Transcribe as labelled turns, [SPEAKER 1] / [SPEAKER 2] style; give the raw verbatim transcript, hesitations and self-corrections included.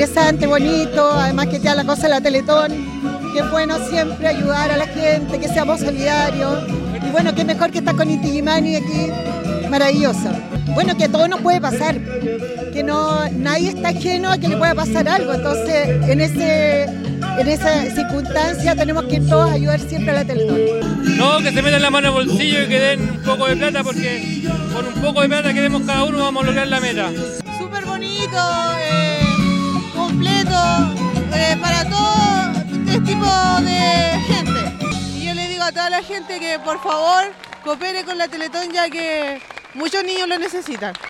[SPEAKER 1] interesante, bonito, además que te da la cosa de la Teletón, que es bueno siempre ayudar a la gente, que seamos solidarios. Y bueno, qué mejor que estar con Inti Illimani aquí, maravilloso. Bueno, que todo nos puede pasar, que no nadie está ajeno a que le pueda pasar algo, entonces en ese en esa circunstancia tenemos que todos ayudar siempre a la Teletón.
[SPEAKER 2] No, que se metan la mano al bolsillo y que den un poco de plata, porque con un poco de plata que demos cada uno vamos a lograr la meta.
[SPEAKER 3] Súper bonito, eh, completo, eh, para todo este tipo de gente. Y yo le digo a toda la gente que por favor coopere con la Teletón, ya que muchos niños lo necesitan.